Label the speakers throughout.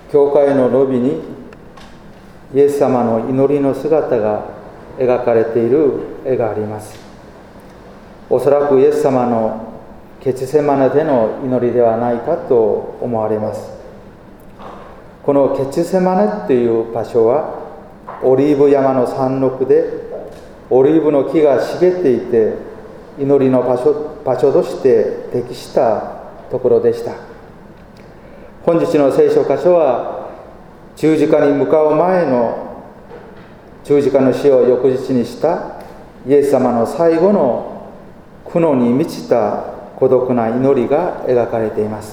Speaker 1: 教会のロビにイエス様の祈りの姿が描かれている絵があります。おそらくイエス様のゲツセマネでの祈りではないかと思われます。このゲツセマネという場所はオリーブ山の山麓でオリーブの木が茂っていて、祈りの場所として適したところでした。本日の聖書箇所は十字架に向かう前の十字架の死を翌日にしたイエス様の最後の苦悩に満ちた孤独な祈りが描かれています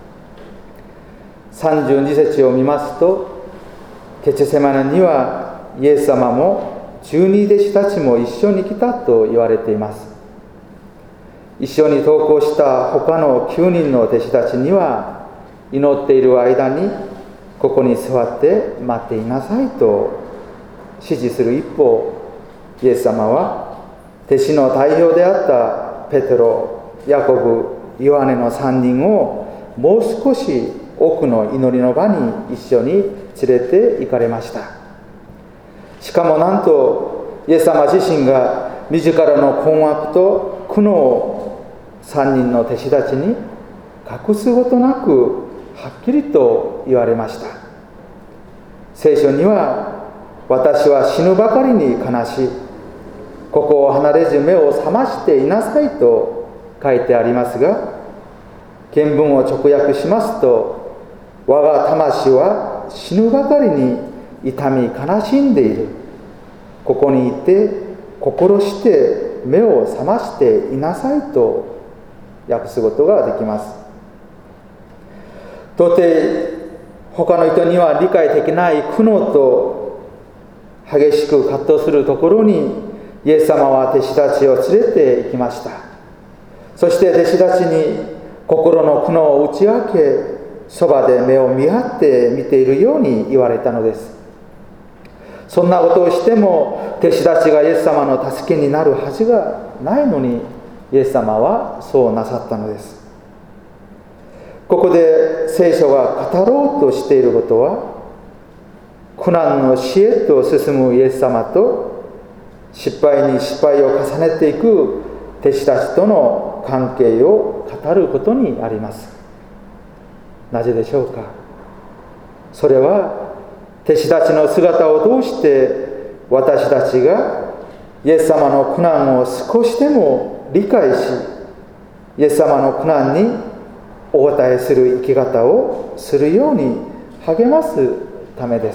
Speaker 1: 。32節を見ますと、ゲツセマネにはイエス様も12弟子たちも一緒に来たと言われています。一緒に同行した他の9人の弟子たちには、祈っている間にここに座って待っていなさいと指示する一方、イエス様は弟子の代表であったペテロ、ヤコブ、ヨハネの3人をもう少し奥の祈りの場に一緒に連れて行かれました。しかもなんとイエス様自身が自らの困惑と苦悩を3人の弟子たちに隠すことなくはっきりと言われました。聖書には、私は死ぬばかりに悲しい、ここを離れず目を覚ましていなさいと書いてありますが、原文を直訳しますと、我が魂は死ぬばかりに痛み悲しんでいる、ここにいて心して目を覚ましていなさいと訳すことができます。到底他の人には理解できない苦悩と激しく葛藤するところに、イエス様は弟子たちを連れて行きました。そして弟子たちに心の苦悩を打ち明け、そばで目を見張って見ているように言われたのです。そんなことをしても弟子たちがイエス様の助けになるはずがないのに、イエス様はそうなさったのです。ここで聖書が語ろうとしていることは、苦難の死へと進むイエス様と失敗に失敗を重ねていく弟子たちとの関係を語ることにあります。なぜでしょうか。それは弟子たちの姿を通して私たちがイエス様の苦難を少しでも理解し、イエス様の苦難にお答えする生き方をするように励ますためです。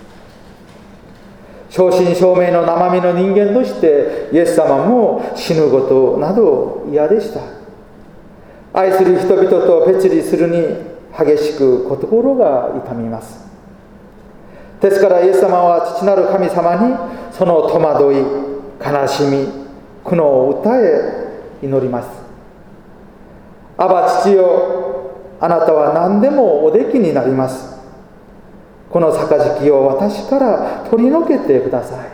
Speaker 1: 正真正銘の生身の人間としてイエス様も死ぬことなど嫌でした。愛する人々と別離するに激しく心が痛みます。ですからイエス様は父なる神様にその戸惑い、悲しみ、苦悩を訴え祈ります。アバ父よ、あなたは何でもおできになります。この杯を私から取り除けてください。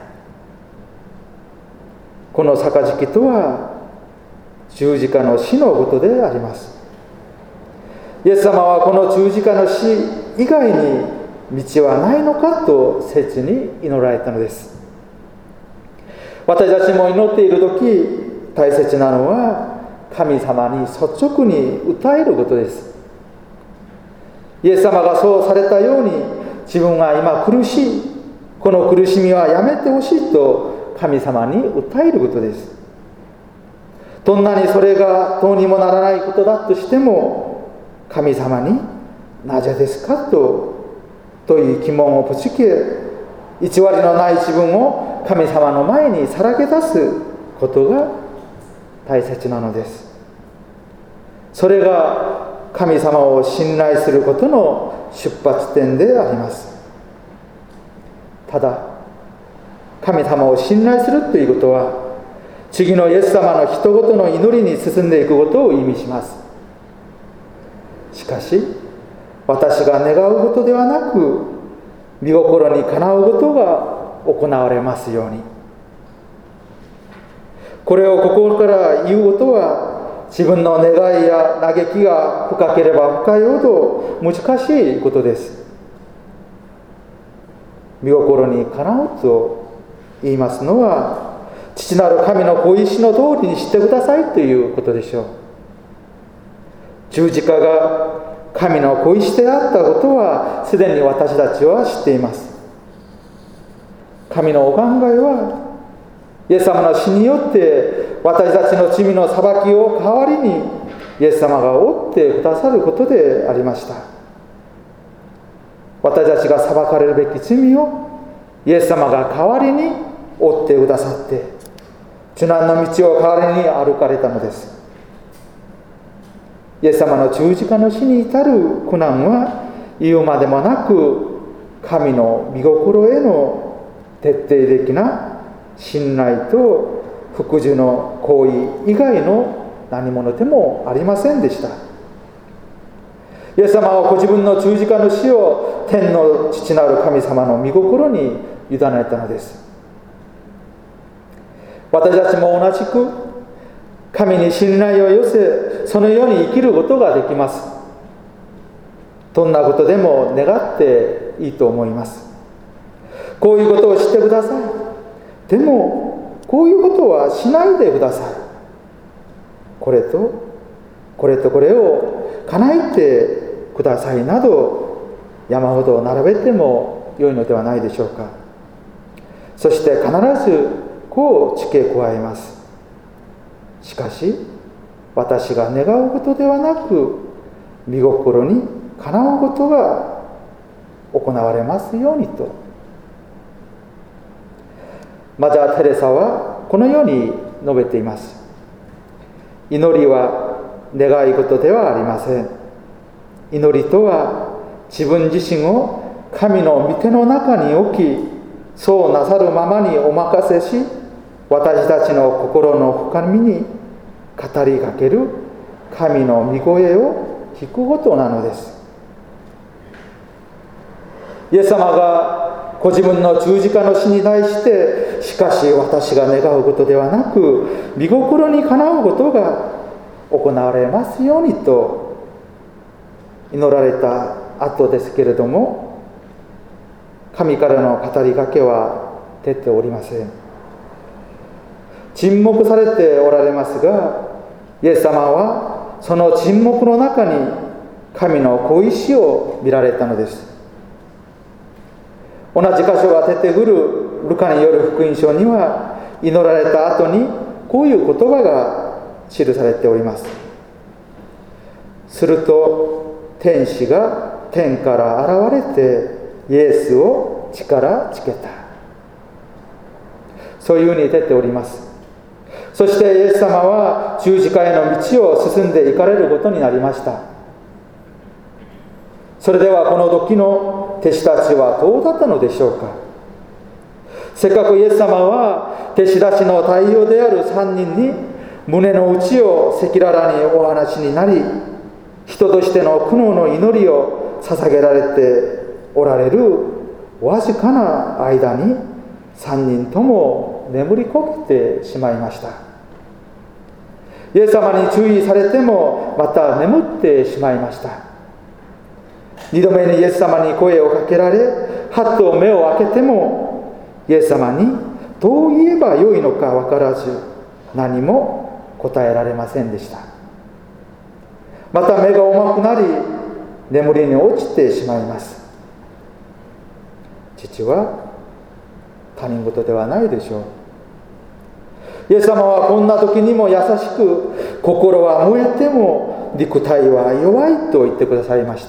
Speaker 1: この杯とは十字架の死のことであります。イエス様はこの十字架の死以外に道はないのかと切に祈られたのです。私たちも祈っているとき、大切なのは神様に率直に訴えることです。イエス様がそうされたように、自分が今苦しい、この苦しみはやめてほしいと神様に訴えることです。どんなにそれがどうにもならないことだとしても、神様になぜですかという疑問をぶつけ、偽りのない自分を神様の前にさらけ出すことが大切なのです。それが神様を信頼することの出発点であります。ただ、神様を信頼するということは、次のイエス様の人ごとの祈りに進んでいくことを意味します。しかし、私が願うことではなく、御心にかなうことが行われますように。これを心から言うことは、自分の願いや嘆きが深ければ深いほど難しいことです。 御心にかなうと言いますのは、父なる神のご意志の通りにしてくださいということでしょう。十字架が神のご意志であったことはすでに私たちは知っています。神のお考えは、イエス様の死によって私たちの罪の裁きを代わりにイエス様が負ってくださることでありました。私たちが裁かれるべき罪をイエス様が代わりに負ってくださって、受難の道を代わりに歩かれたのです。イエス様の十字架の死に至る苦難は言うまでもなく、神の御心への徹底的な信頼と服従の行為以外の何者でもありませんでした。イエス様はご自分の十字架の死を天の父なる神様の御心に委ねたのです。私たちも同じく神に信頼を寄せ、そのように生きることができます。どんなことでも願っていいと思います。こういうことをしてください。でもこういうことはしないでください。これとこれとこれを叶えてくださいなど、山ほど並べても良いのではないでしょうか。そして必ずこう付け加えます。しかし私が願うことではなく、御心にかなうことが行われますようにと。マザー・テレサはこのように述べています。祈りは願い事ではありません。祈りとは自分自身を神の御手の中に置き、そうなさるままにお任せし、私たちの心の深みに語りかける神の御声を聞くことなのです。イエス様がご自分の十字架の死に対して、しかし私が願うことではなく、御心にかなうことが行われますようにと祈られた後ですけれども、神からの語りかけは出ておりません。沈黙されておられますが、イエス様はその沈黙の中に神のご意志を見られたのです。同じ箇所が出てくるルカによる福音書には、祈られた後にこういう言葉が記されております。すると天使が天から現れてイエスを力つけた。そういうふうに出ております。そしてイエス様は十字架への道を進んでいかれることになりました。それではこの時の弟子たちはどうだったのでしょうか。せっかくイエス様は弟子たちの対応である3人に胸の内を赤裸々にお話になり、人としての苦悩の祈りを捧げられておられるわずかな間に、3人とも眠りこけてしまいました。イエス様に注意されてもまた眠ってしまいました。2度目にイエス様に声をかけられ、はっと目を開けてもイエス様にどう言えばよいのか分からず、何も答えられませんでした。また目が重くなり、眠りに落ちてしまいます。父は他人事ではないでしょう。イエス様はこんな時にも優しく、心は燃えても肉体は弱いと言ってくださいました。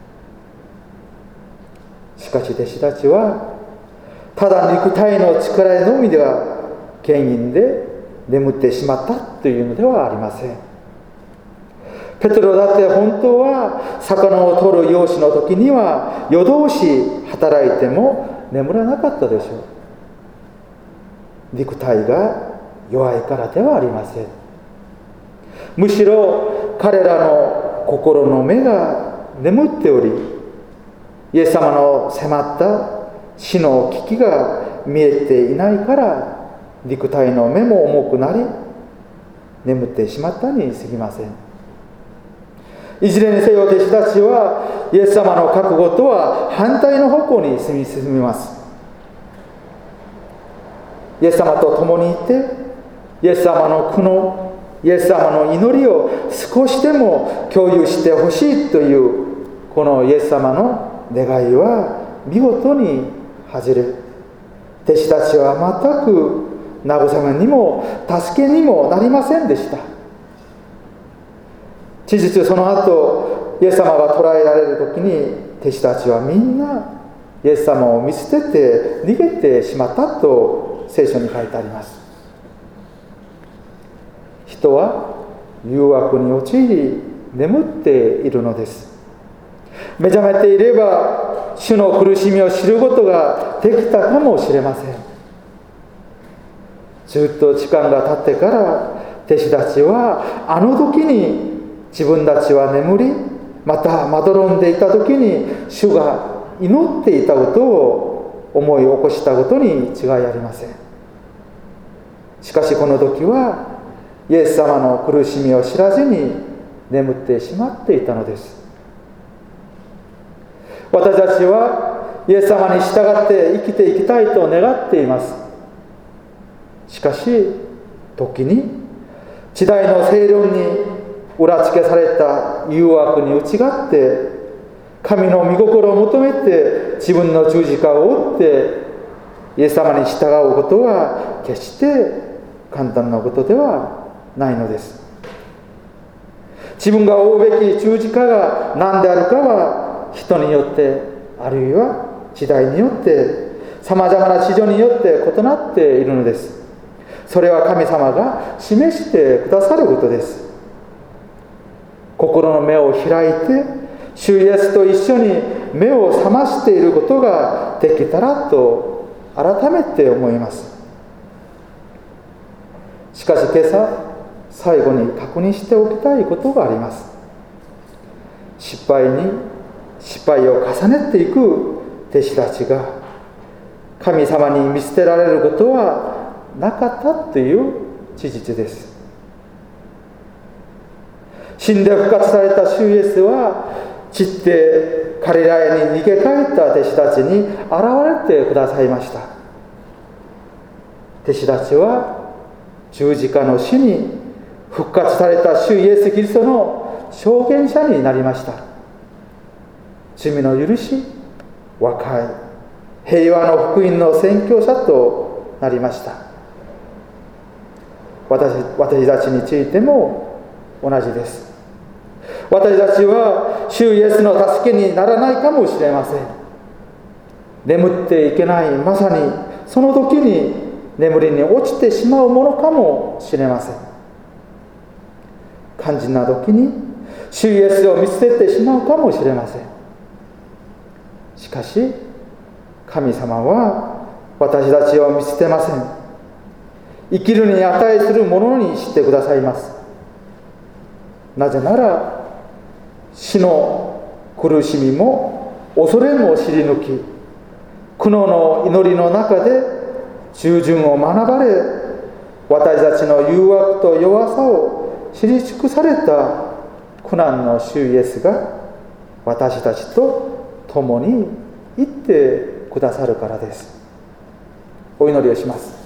Speaker 1: しかし弟子たちはただ肉体の力のみでは原因で眠ってしまったというのではありません。ペテロだって本当は魚を取る漁師の時には夜通し働いても眠らなかったでしょう。肉体が弱いからではありません。むしろ彼らの心の目が眠っており、イエス様の迫った死の危機が見えていないから肉体の目も重くなり眠ってしまったに過ぎません。いずれにせよ弟子たちはイエス様の覚悟とは反対の方向に進みます。 イエス様と共にいて、イエス様の苦悩、イエス様の祈りを少しでも共有してほしいというこのイエス様の願いは見事に外れ、弟子たちは全く慰めにも助けにもなりませんでした。事実その後、イエス様が捕らえられる時に弟子たちはみんなイエス様を見捨てて逃げてしまったと聖書に書いてあります。人は誘惑に陥り眠っているのです。目覚めていれば主の苦しみを知ることができたかもしれません。ずっと時間が経ってから弟子たちはあの時に自分たちは眠り、またまどろんでいた時に主が祈っていたことを思い起こしたことに違いありません。しかしこの時はイエス様の苦しみを知らずに眠ってしまっていたのです。私たちはイエス様に従って生きていきたいと願っています。しかし時に時代の正論に裏付けされた誘惑に内がって神の御心を求めて自分の十字架を追ってイエス様に従うことは決して簡単なことではないのです。自分が追うべき十字架が何であるかは人によってあるいは時代によってさまざまな事情によって異なっているのです。それは神様が示してくださることです。心の目を開いて主イエスと一緒に目を覚ましていることができたらと改めて思います。しかし今朝最後に確認しておきたいことがあります。失敗に失敗を重ねていく弟子たちが神様に見捨てられることはなかったという事実です。死んで復活された主イエスは散ってガリラヤに逃げ帰った弟子たちに現れてくださいました。弟子たちは十字架の死に復活された主イエス・キリストの証言者になりました。罪の許し、和解、平和の福音の宣教者となりました。私たちについても同じです。私たちは主イエスの助けにならないかもしれません。眠っていけない、まさにその時に眠りに落ちてしまうものかもしれません。肝心な時に主イエスを見捨ててしまうかもしれません。しかし神様は私たちを見捨てません。生きるに値するものにしてくださいます。なぜなら死の苦しみも恐れも知り抜き、苦悩の祈りの中で従順を学ばれ、私たちの誘惑と弱さを知り尽くされた苦難の主イエスが私たちと共に行ってくださるからです。お祈りをします。